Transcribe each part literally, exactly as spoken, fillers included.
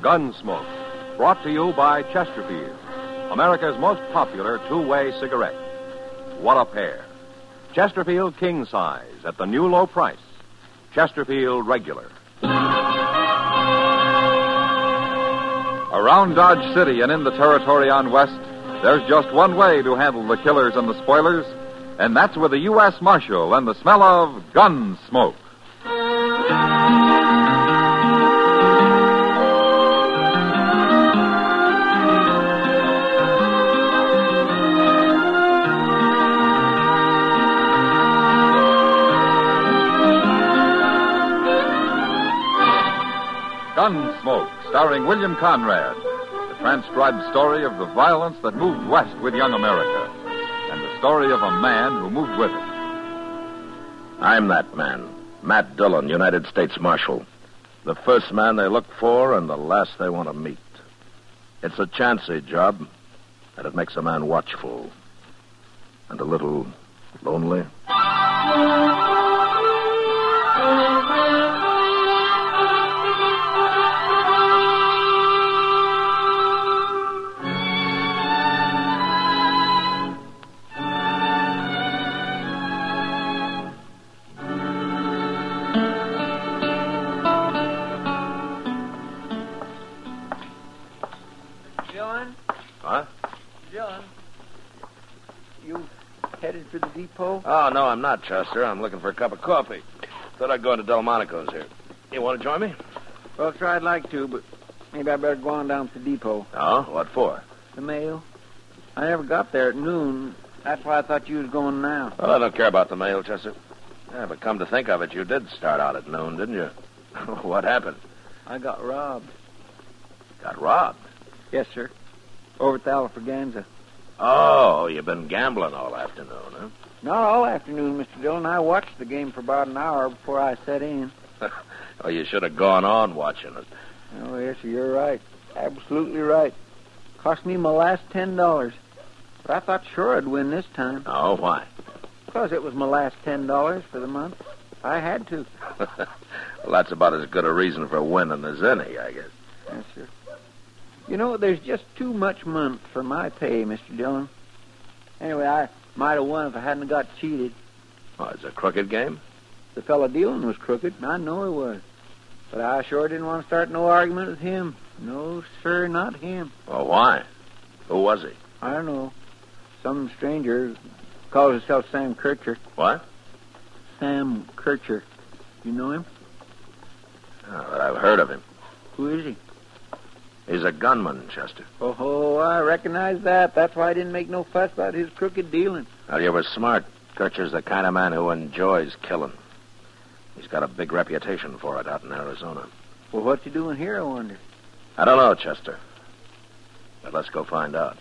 Gunsmoke, brought to you by Chesterfield, America's most popular two-way cigarette. What a pair. Chesterfield King Size at the new low price. Chesterfield Regular. Around Dodge City and in the territory on West, there's just one way to handle the killers and the spoilers, and that's with the U S Marshal and the smell of Gunsmoke. Gunsmoke, starring William Conrad, the transcribed story of the violence that moved west with young America, and the story of a man who moved with it. I'm that man, Matt Dillon, United States Marshal. The first man they look for and the last they want to meet. It's a chancy job, and it makes a man watchful and a little lonely. Huh? John, you headed for the depot? Oh, no, I'm not, Chester. I'm looking for a cup of coffee. Thought I'd go into Delmonico's here. You want to join me? Well, sure, I'd like to, but maybe I better go on down to the depot. Oh, what for? The mail. I never got there at noon. That's why I thought you was going now. Well, I don't care about the mail, Chester. Yeah, but come to think of it, you did start out at noon, didn't you? What happened? I got robbed. Got robbed? Yes, sir. Over at the Alfraganza. Oh, you've been gambling all afternoon, huh? Not all afternoon, Mister Dillon. I watched the game for about an hour before I set in. Well, you should have gone on watching it. Oh, yes, sir, you're right. Absolutely right. Cost me my last ten dollars. But I thought sure I'd win this time. Oh, why? Because it was my last ten dollars for the month. I had to. Well, that's about as good a reason for winning as any, I guess. Yes, sir. You know, there's just too much month for my pay, Mister Dillon. Anyway, I might have won if I hadn't got cheated. Oh, it's a crooked game? The fellow dealing was crooked. I know he was. But I sure didn't want to start no argument with him. No, sir, not him. Well, why? Who was he? I don't know. Some stranger calls himself Sam Kircher. What? Sam Kircher. You know him? Oh, but I've heard of him. Who is he? He's a gunman, Chester. Oh, oh, I recognize that. That's why I didn't make no fuss about his crooked dealing. Well, you were smart. Kircher's the kind of man who enjoys killing. He's got a big reputation for it out in Arizona. Well, what's he doing here, I wonder? I don't know, Chester. But let's go find out.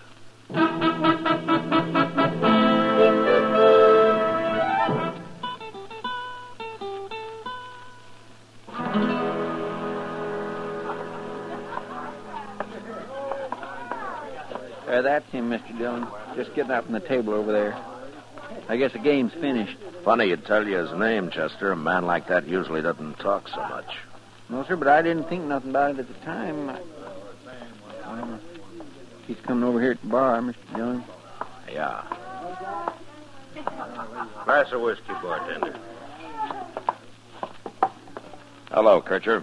There, that's him, Mister Dillon. Just getting up from the table over there. I guess the game's finished. Funny you'd tell you his name, Chester. A man like that usually doesn't talk so much. No, sir, but I didn't think nothing about it at the time. I... Well, he's coming over here at the bar, Mister Dillon. Yeah. Glass of whiskey, bartender. Hello, Kircher.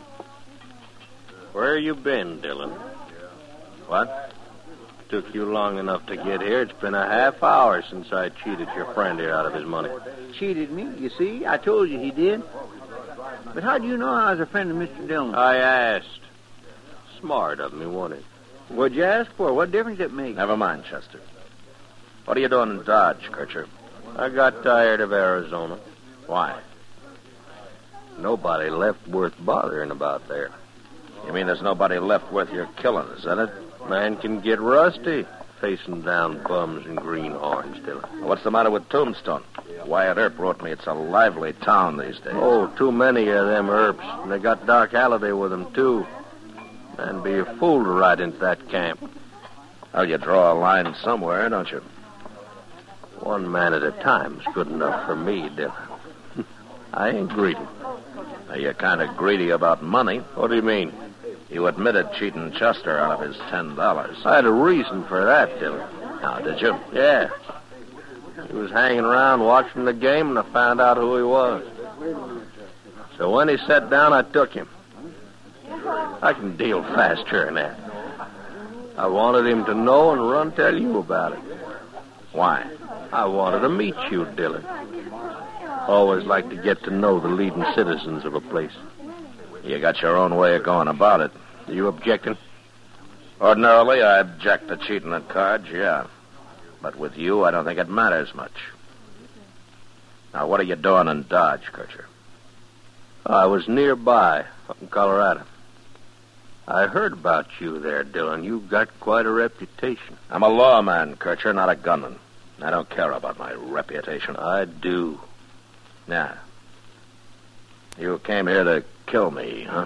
Where you been, Dillon? What? Took you long enough to get here. It's been a half hour since I cheated your friend here out of his money. Cheated me, you see? I told you he did. But how do you know I was a friend of Mister Dillon? I asked. Smart of me, wasn't it? What'd you ask for? What difference it make? Never mind, Chester. What are you doing in Dodge, Kircher? I got tired of Arizona. Why? Nobody left worth bothering about there. You mean there's nobody left worth your killing, is that it? Man can get rusty facing down bums and greenhorns, Dillon. What's the matter with Tombstone? Wyatt Earp wrote me it's a lively town these days. Oh, too many of them Earps. And they got Doc Halliday with them, too. Man, be a fool to ride into that camp. Well, you draw a line somewhere, don't you? One man at a time's good enough for me, Dillon. I ain't greedy. Now, you're kind of greedy about money. What do you mean? You admitted cheating Chester out of his ten dollars. I had a reason for that, Dillon. Now, did you? Yeah. He was hanging around watching the game, and I found out who he was. So when he sat down, I took him. I can deal faster than that. I wanted him to know and run tell you about it. Why? I wanted to meet you, Dillon. Always like to get to know the leading citizens of a place. You got your own way of going about it. Are you objecting? Ordinarily, I object to cheating at cards, yeah. But with you, I don't think it matters much. Now, what are you doing in Dodge, Kircher? I was nearby, up in Colorado. I heard about you there, Dillon. You've got quite a reputation. I'm a lawman, Kircher, not a gunman. I don't care about my reputation. I do. Yeah. You came here to kill me, huh?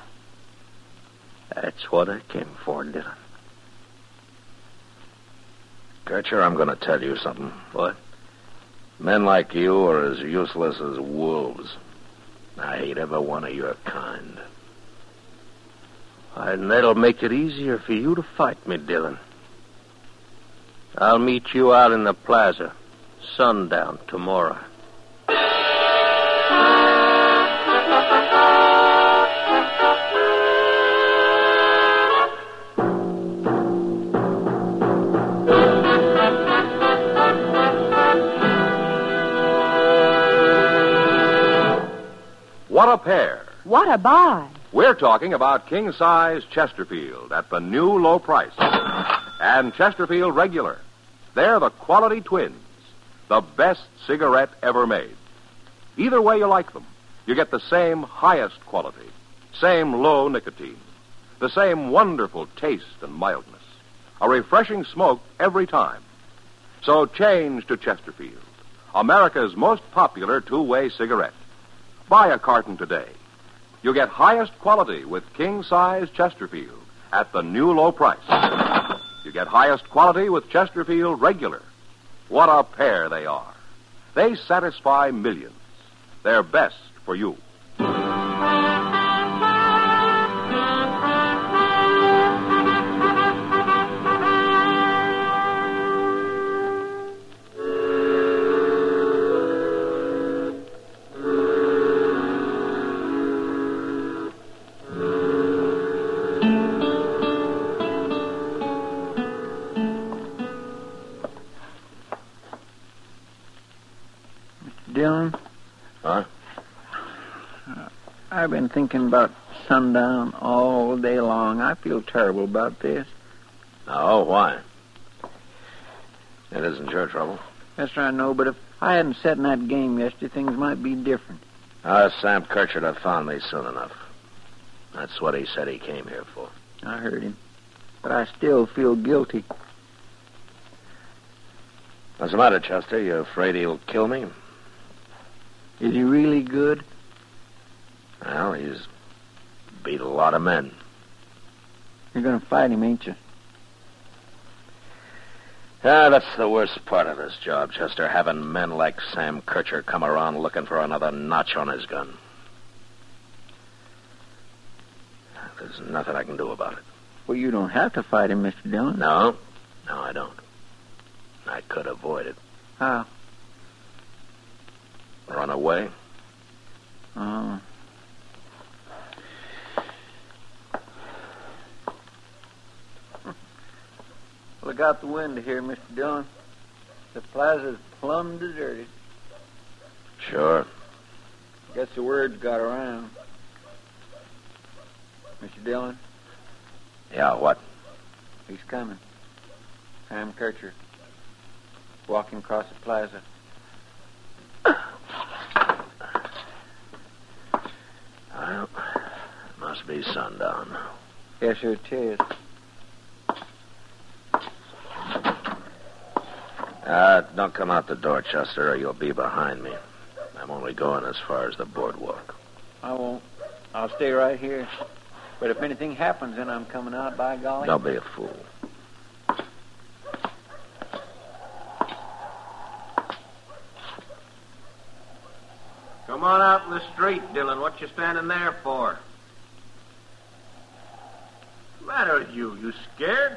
That's what I came for, Dillon. Kircher, I'm going to tell you something. What? Men like you are as useless as wolves. I hate every one of your kind. And that'll make it easier for you to fight me, Dillon. I'll meet you out in the plaza, sundown tomorrow. What a pair. What a buy. We're talking about king-size Chesterfield at the new low price. And Chesterfield Regular. They're the quality twins. The best cigarette ever made. Either way you like them, you get the same highest quality, same low nicotine, the same wonderful taste and mildness, a refreshing smoke every time. So change to Chesterfield, America's most popular two-way cigarette. Buy a carton today. You get highest quality with king-size Chesterfield at the new low price. You get highest quality with Chesterfield Regular. What a pair they are. They satisfy millions. They're best for you. Dillon? Huh? Uh, I've been thinking about sundown all day long. I feel terrible about this. Oh, why? It isn't your trouble. Yes, sir, I know, but if I hadn't sat in that game yesterday, things might be different. Uh, Sam Kirchard have found me soon enough. That's what he said he came here for. I heard him. But I still feel guilty. What's the matter, Chester? You afraid he'll kill me? Is he really good? Well, he's beat a lot of men. You're going to fight him, ain't you? Yeah, that's the worst part of this job, Chester, having men like Sam Kircher come around looking for another notch on his gun. There's nothing I can do about it. Well, you don't have to fight him, Mister Dillon. No? No, I don't. I could avoid it. How? Run away? Oh. Look out the window here, Mister Dillon. The plaza's plumb deserted. Sure. Guess the word's got around. Mister Dillon, Yeah, what? he's coming. Sam Kircher. Walking across the plaza. Well, it must be sundown. Yes, sir, it is. Uh, don't come out the door, Chester, or you'll be behind me. I'm only going as far as the boardwalk. I won't. I'll stay right here. But if anything happens, then I'm coming out, by golly. Don't be a fool. Come on out in the street, Dillon. What you standing there for? matter with you? You scared?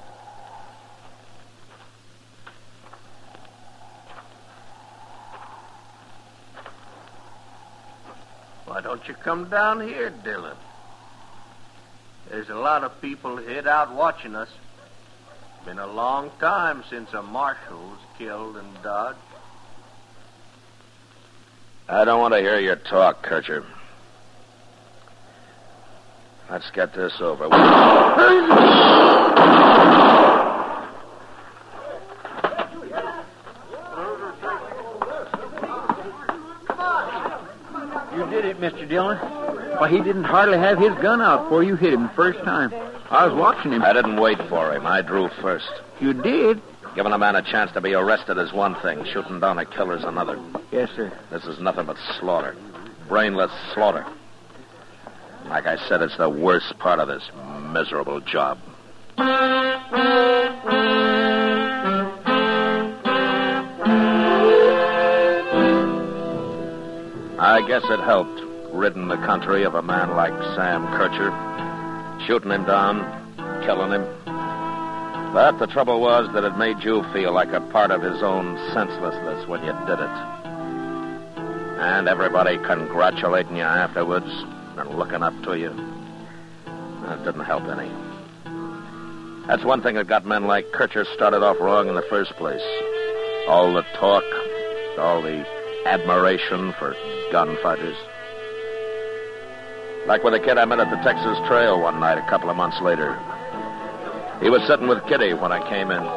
Why don't you come down here, Dillon? There's a lot of people hid out watching us. Been a long time since a marshal was killed in Dodge. I don't want to hear your talk, Kircher. Let's get this over with. You did it, Mister Dillon. Why, he didn't hardly have his gun out before you hit him the first time. I was watching him. I didn't wait for him. I drew first. You did? Giving a man a chance to be arrested is one thing. Shooting down a killer's another. Yes, sir. This is nothing but slaughter. Brainless slaughter. Like I said, it's the worst part of this miserable job. I guess it helped, ridding the country of a man like Sam Kircher. Shooting him down, killing him. But the trouble was that it made you feel like a part of his own senselessness when you did it. And everybody congratulating you afterwards and looking up to you. That didn't help any. That's one thing that got men like Kircher started off wrong in the first place. All the talk, all the admiration for gunfighters. Like with a kid I met at the Texas Trail one night a couple of months later. He was sitting with Kitty when I came in.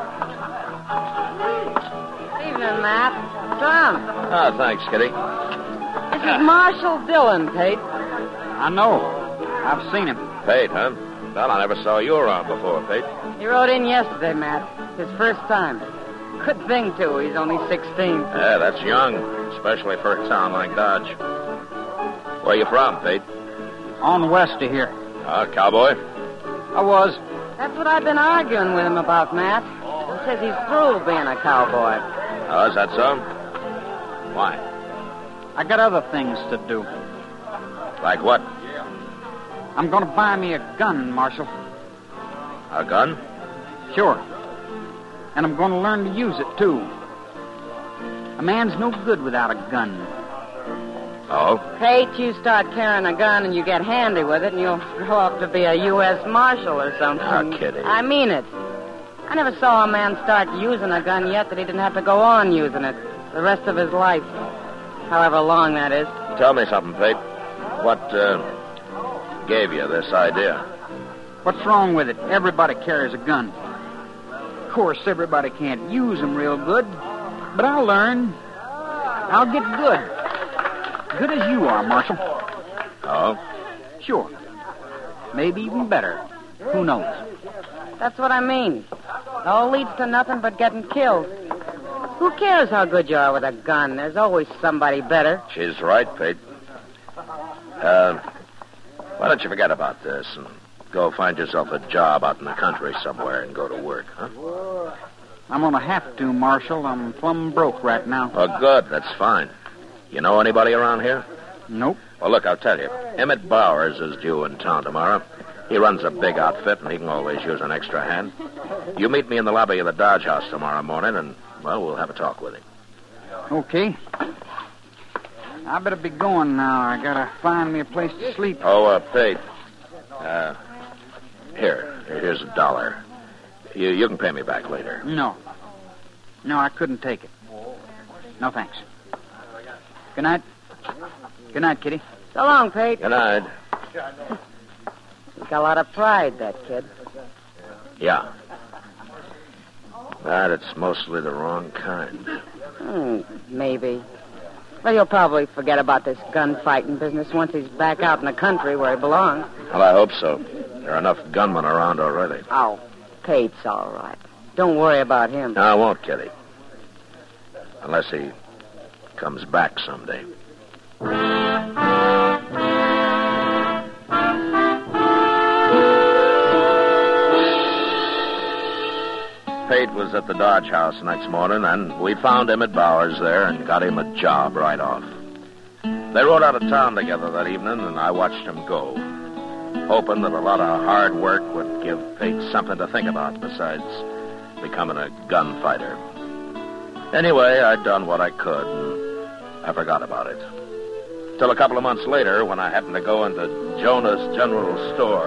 Evening, Matt. Tom. Ah, thanks, Kitty. This is Marshal Dillon, Pate. I know. I've seen him. Pate, huh? Well, I never saw you around before, Pate. He rode in yesterday, Matt. His first time. Good thing, too. He's only sixteen. Yeah, that's young, especially for a town like Dodge. Where you from, Pate? On west of here. Ah, cowboy? I was. That's what I've been arguing with him about, Matt. He says he's through being a cowboy. Oh, is that so? Why? I got other things to do. Like what? I'm going to buy me a gun, Marshal. A gun? Sure. And I'm going to learn to use it, too. A man's no good without a gun. Oh? Pate, you start carrying a gun and you get handy with it and you'll grow up to be a U S Marshal or something. Ah, Kitty. I mean it. I never saw a man start using a gun yet that he didn't have to go on using it the rest of his life. However long that is. Tell me something, Pate. What, uh, gave you this idea? What's wrong with it? Everybody carries a gun. Of course, everybody can't use them real good, but I'll learn. I'll get good. Good as you are, Marshal. Oh? Sure. Maybe even better. Who knows? That's what I mean. It all leads to nothing but getting killed. Who cares how good you are with a gun? There's always somebody better. She's right, Pete. Uh, why don't you forget about this and go find yourself a job out in the country somewhere and go to work, huh? I'm going to have to, Marshal. I'm plumb broke right now. Oh, good. That's fine. You know anybody around here? Nope. Well, look, I'll tell you. Emmett Bowers is due in town tomorrow. He runs a big outfit, and he can always use an extra hand. You meet me in the lobby of the Dodge House tomorrow morning, and, well, we'll have a talk with him. Okay. I better be going now. I gotta find me a place to sleep. Oh, uh, Pete. Uh, here. Here's a dollar. You, you can pay me back later. No. No, I couldn't take it. No, thanks. Good night. Good night, Kitty. So long, Pate. Good night. He's got a lot of pride, that kid. Yeah. But it's mostly the wrong kind. Hmm, maybe. Well, he'll probably forget about this gunfighting business once he's back out in the country where he belongs. Well, I hope so. There are enough gunmen around already. Oh, Pate's all right. Don't worry about him. No, I won't, Kitty. Unless he comes back someday. Pate was at the Dodge House next morning, and we found Emmett Bowers there and got him a job right off. They rode out of town together that evening, and I watched him go. hoping that a lot of hard work would give Pate something to think about besides becoming a gunfighter. Anyway, I'd done what I could, and I forgot about it. Till a couple of months later, when I happened to go into Jonas General Store.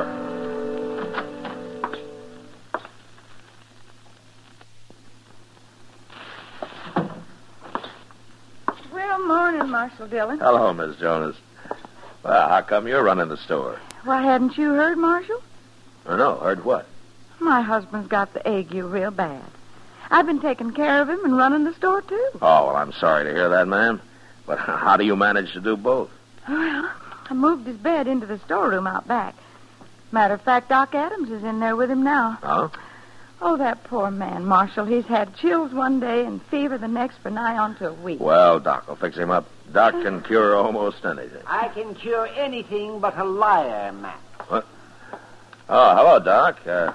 Well, morning, Marshal Dillon. Hello, Miss Jonas. Well, how come you're running the store? Why, hadn't you heard, Marshal? Oh, no, heard what? My husband's got the ague real bad. I've been taking care of him and running the store, too. Oh, well, I'm sorry to hear that, ma'am. But how do you manage to do both? Well, I moved his bed into the storeroom out back. Matter of fact, Doc Adams is in there with him now. Oh? Oh, that poor man, Marshal. He's had chills one day and fever the next for nigh on to a week. Well, Doc will fix him up. Doc can cure almost anything. I can cure anything but a liar, Matt. What? Oh, hello, Doc. Uh,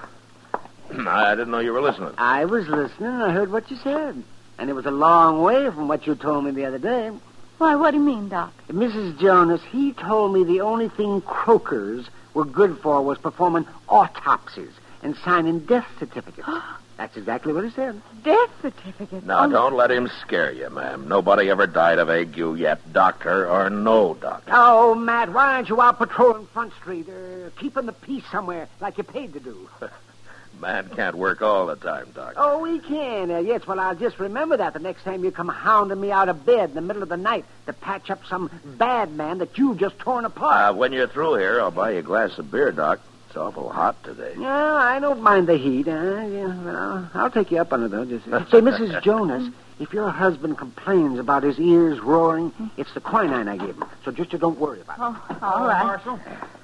I didn't know you were listening. I was listening and I heard what you said. And it was a long way from what you told me the other day. Why, what do you mean, Doc? Missus Jonas, he told me the only thing croakers were good for was performing autopsies and signing death certificates. That's exactly what he said. Death certificate? Now, Oh, don't let him scare you, ma'am. Nobody ever died of ague yet, doctor or no doctor. Oh, Matt, why aren't you out patrolling Front Street or keeping the peace somewhere like you're paid to do? Man can't work all the time, Doc. Oh, we can. Uh, yes, well, I'll just remember that the next time you come hounding me out of bed in the middle of the night to patch up some bad man that you've just torn apart. Uh, when you're through here, I'll buy you a glass of beer, Doc. It's awful hot today. Yeah, I don't mind the heat. Uh, yeah, but I'll, I'll take you up on it, though. Just say, Missus Jonas, if your husband complains about his ears roaring, it's the quinine I gave him. So just you don't worry about it. Oh, all right. Marshal.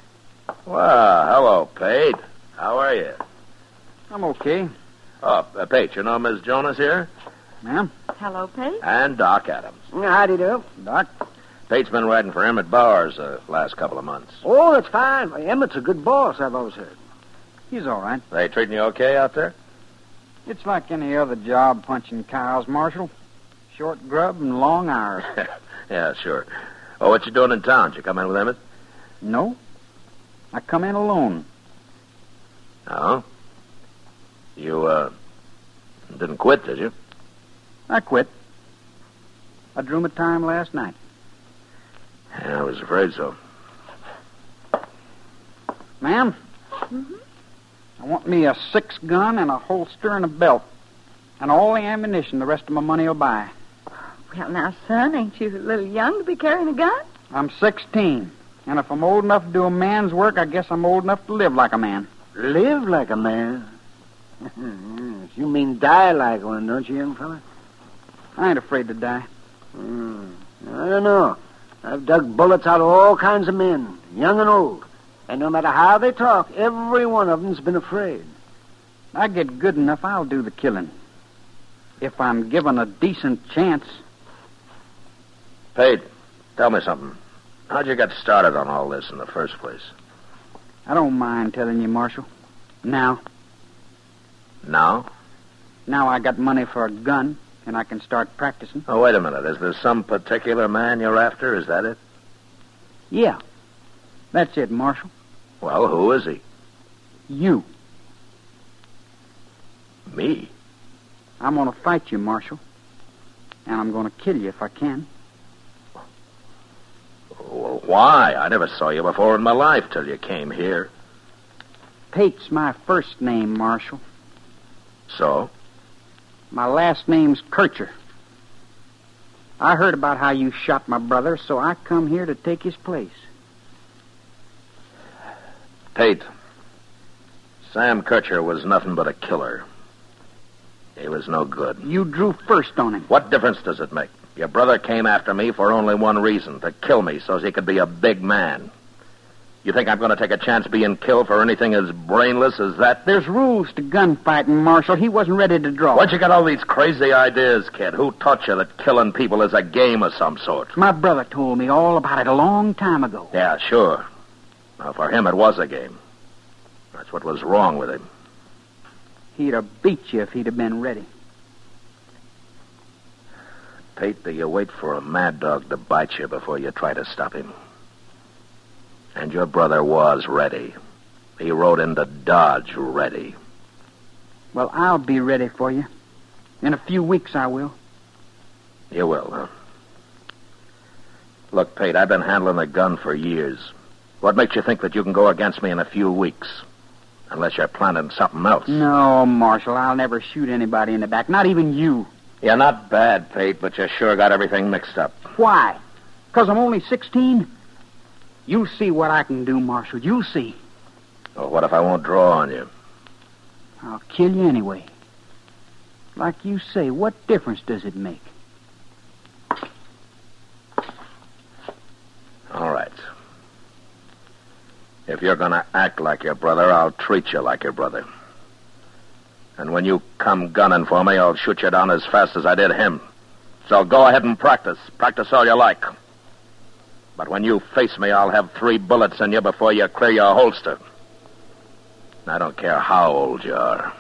Well, hello, Pate. How are you? I'm okay. Oh, uh, Pate, you know Miss Jonas here? Ma'am? Hello, Pate. And Doc Adams. Howdy do. Doc? Pate's been riding for Emmett Bowers the last couple of months. Oh, that's fine. Emmett's a good boss, I've always heard. He's all right. They treating you okay out there? It's like any other job punching cows, Marshal. Short grub and long hours. Yeah, sure. Oh, what you doing in town? Did you come in with Emmett? No. I come in alone. No? You, uh, didn't quit, did you? I quit. I drew my time last night. Yeah, I was afraid so. Ma'am? Mm-hmm. I want me a six gun and a holster and a belt. And all the ammunition the rest of my money will buy. Well, now, son, ain't you a little young to be carrying a gun? I'm sixteen. And if I'm old enough to do a man's work, I guess I'm old enough to live like a man. Live like a man. You mean die like one, don't you, young fella? I ain't afraid to die. Mm, I don't know. I've dug bullets out of all kinds of men, young and old. And no matter how they talk, every one of them's been afraid. I get good enough, I'll do the killing. If I'm given a decent chance. Pate, tell me something. How'd you get started on all this in the first place? I don't mind telling you, Marshal. Now. Now? Now I got money for a gun, and I can start practicing. Oh, wait a minute. Is there some particular man you're after? Is that it? Yeah. That's it, Marshal. Well, who is he? You. Me? I'm going to fight you, Marshal. And I'm going to kill you if I can. Well, why? I never saw you before in my life till you came here. Pate's my first name, Marshal. So? My last name's Kircher. I heard about how you shot my brother, so I come here to take his place. Pate, Sam Kircher was nothing but a killer. He was no good. You drew first on him. What difference does it make? Your brother came after me for only one reason, to kill me so he could be a big man. You think I'm going to take a chance being killed for anything as brainless as that? There's rules to gunfighting, Marshal. He wasn't ready to draw. Why'd you get all these crazy ideas, kid? Who taught you that killing people is a game of some sort? My brother told me all about it a long time ago. Yeah, sure. Now, for him, it was a game. That's what was wrong with him. He'd have beat you if he'd have been ready. Pate, do you wait for a mad dog to bite you before you try to stop him? And your brother was ready. He rode into Dodge ready. Well, I'll be ready for you. In a few weeks, I will. You will, huh? Look, Pate, I've been handling a gun for years. What makes you think that you can go against me in a few weeks? Unless you're planning something else. No, Marshal, I'll never shoot anybody in the back, not even you. You're not bad, Pate, but you sure got everything mixed up. Why? Because I'm only sixteen? You'll see what I can do, Marshal. You'll see. Well, what if I won't draw on you? I'll kill you anyway. Like you say, what difference does it make? All right. If you're going to act like your brother, I'll treat you like your brother. And when you come gunning for me, I'll shoot you down as fast as I did him. So go ahead and practice. Practice all you like. But when you face me, I'll have three bullets in you before you clear your holster. I don't care how old you are.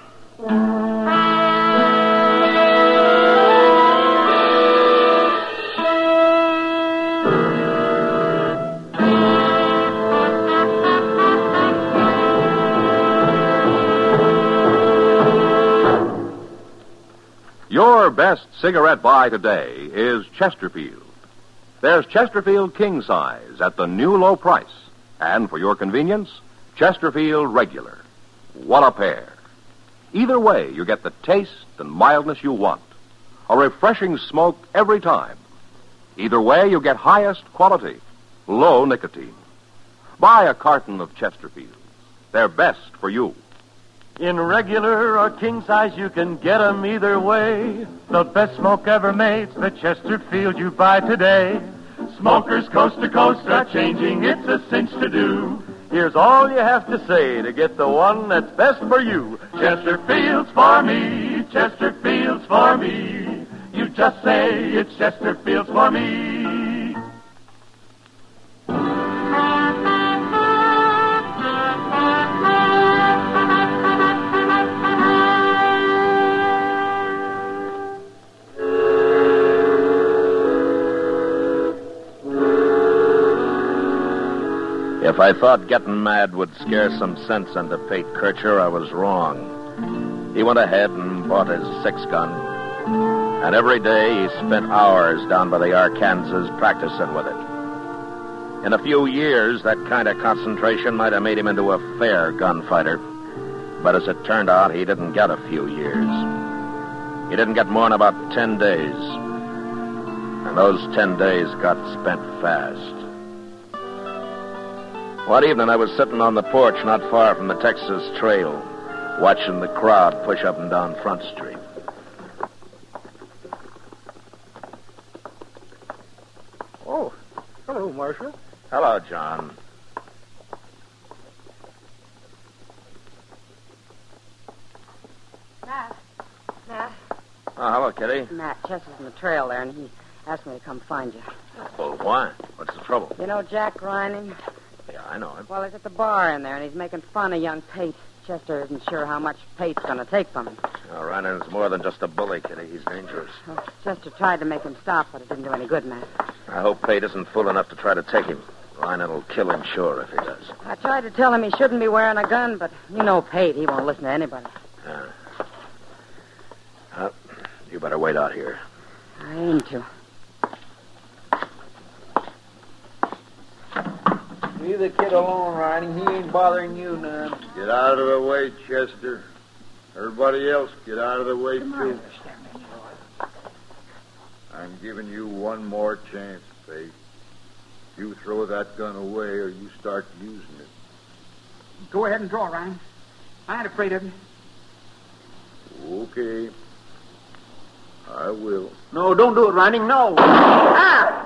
Your best cigarette buy today is Chesterfield. There's Chesterfield King Size at the new low price. And for your convenience, Chesterfield Regular. What a pair. Either way, you get the taste and mildness you want. A refreshing smoke every time. Either way, you get highest quality, low nicotine. Buy a carton of Chesterfield. They're best for you. In regular or king size, you can get 'em either way. The best smoke ever made's the Chesterfield you buy today. Smokers coast to coast are changing, it's a cinch to do. Here's all you have to say to get the one that's best for you. Chesterfield's for me, Chesterfield's for me. You just say it's Chesterfield's for me. If I thought getting mad would scare some sense into Pate Kircher, I was wrong. He went ahead and bought his six-gun, and every day he spent hours down by the Arkansas practicing with it. In a few years, that kind of concentration might have made him into a fair gunfighter, but as it turned out, he didn't get a few years. He didn't get more than about ten days, and those ten days got spent fast. One evening, I was sitting on the porch not far from the Texas Trail, watching the crowd push up and down Front Street. Oh, hello, Marshal. Hello, John. Matt. Matt. Oh, hello, Kitty. Matt, Chester's in the trail there, and he asked me to come find you. Well, why? What's the trouble? You know Jack Grining? Yeah, I know him. Well, he's at the bar in there, and he's making fun of young Pate. Chester isn't sure how much Pate's going to take from him. Oh, Ryan's more than just a bully, Kitty. He's dangerous. Well, Chester tried to make him stop, but it didn't do any good, Matt. I hope Pate isn't fool enough to try to take him. Ryan will kill him, sure, if he does. I tried to tell him he shouldn't be wearing a gun, but you know Pate. He won't listen to anybody. Yeah. Well, you better wait out here. I aim to. Leave the kid alone, Ronnie. He ain't bothering you none. Get out of the way, Chester. Everybody else, get out of the way, too. I'm giving you one more chance, Faith. You throw that gun away or you start using it. Go ahead and draw, Ryan. I ain't afraid of you. Okay. I will. No, don't do it, Ronnie. No. Ah!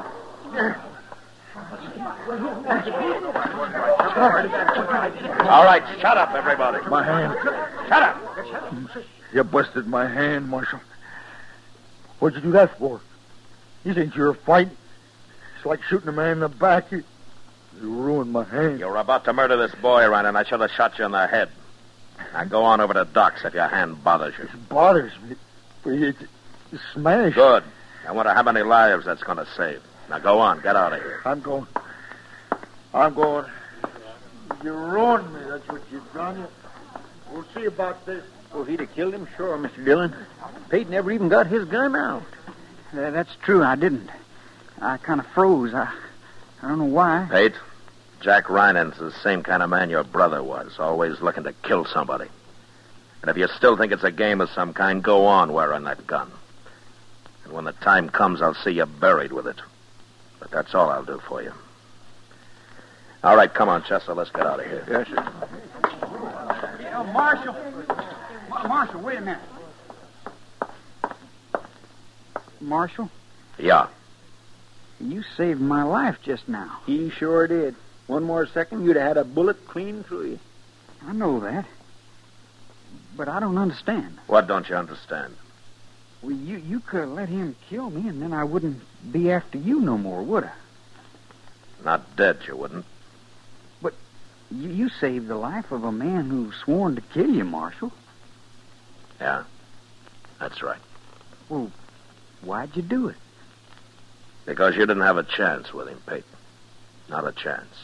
All right, shut up, everybody. My hand. Shut up. You busted my hand, Marshal. What'd you do that for? You think you're a fight? It's like shooting a man in the back. You, you ruined my hand. You were about to murder this boy, Ryan, and I should have shot you in the head. Now go on over to Doc's if your hand bothers you. It bothers me. It's, it's smashed. Good. I wonder how many lives that's going to save. Now go on, get out of here. I'm going. I'm going. You ruined me. That's what you've done. We'll see about this. Well, he'd have killed him, sure, Mister Dillon. Pate never even got his gun out. Uh, that's true, I didn't. I kind of froze. I, I don't know why. Pate, Jack Reinan's the same kind of man your brother was, always looking to kill somebody. And if you still think it's a game of some kind, go on wearing that gun. And when the time comes, I'll see you buried with it. But that's all I'll do for you. All right, come on, Chester. Let's get out of here. Yes, sir. Yeah, Marshal. Ma- Marshal, wait a minute. Marshal, Yeah. you saved my life just now. He sure did. One more second, you'd have had a bullet clean through you. I know that. But I don't understand. What don't you understand? Well, you, you could have let him kill me, and then I wouldn't be after you no more, would I? Not dead, you wouldn't. But you, you saved the life of a man who sworn to kill you, Marshal. Yeah, that's right. Well, why'd you do it? Because you didn't have a chance with him, Pete. Not a chance.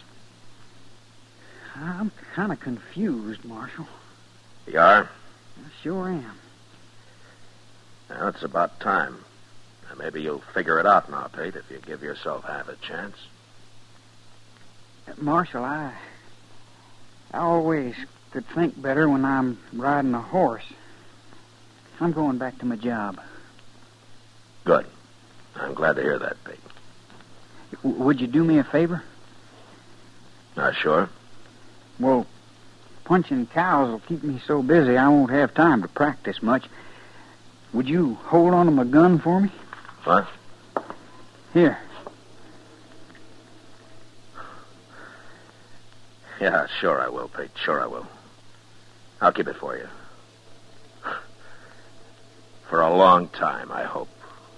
I'm kind of confused, Marshal. You are? I sure am. Well, it's about time. Now, maybe you'll figure it out now, Pete, if you give yourself half a chance. Uh, Marshal, I... I always could think better when I'm riding a horse. I'm going back to my job. Good. I'm glad to hear that, Pete. W- would you do me a favor? Not sure. Well, punching cows will keep me so busy I won't have time to practice much. Would you hold on to my gun for me? What? Here. Yeah, sure I will, Pete. Sure I will. I'll keep it for you. For a long time, I hope.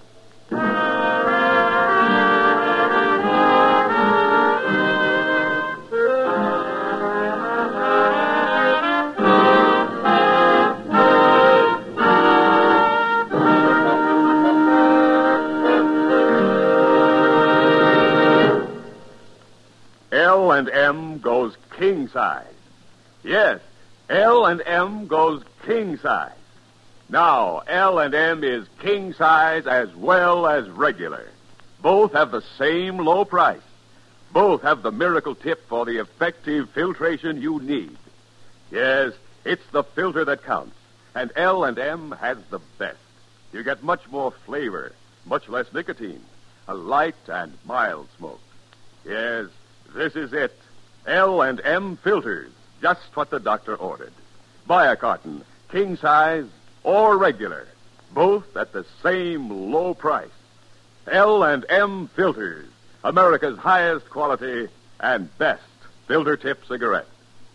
L and M goes king size. Yes, L and M goes king size. Now, L and M is king size as well as regular. Both have the same low price. Both have the miracle tip for the effective filtration you need. Yes, it's the filter that counts. And L and M has the best. You get much more flavor, much less nicotine, a light and mild smoke. Yes, this is it. L and M filters, just what the doctor ordered. Buy a carton, king size or regular, both at the same low price. L and M filters, America's highest quality and best filter tip cigarette.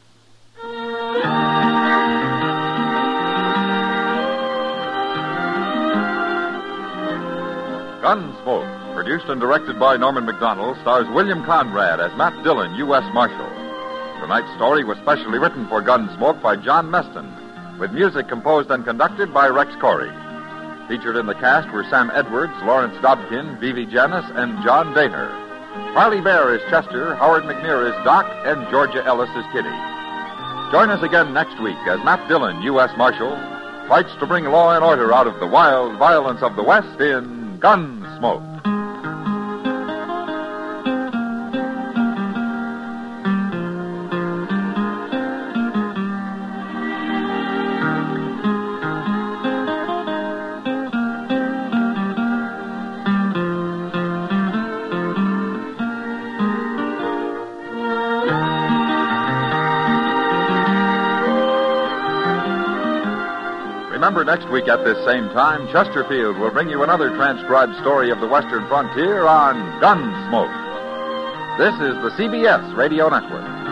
Gunsmoke, produced and directed by Norman McDonald, stars William Conrad as Matt Dillon, U S Marshal. Tonight's story was specially written for Gunsmoke by John Meston, with music composed and conducted by Rex Corey. Featured in the cast were Sam Edwards, Lawrence Dobkin, Vivi Janis, and John Daner. Harley Bear is Chester, Howard McNear is Doc, and Georgia Ellis is Kitty. Join us again next week as Matt Dillon, U S Marshal, fights to bring law and order out of the wild violence of the West in Gunsmoke. Remember, next week at this same time, Chesterfield will bring you another transcribed story of the Western frontier on Gunsmoke. This is the C B S Radio Network.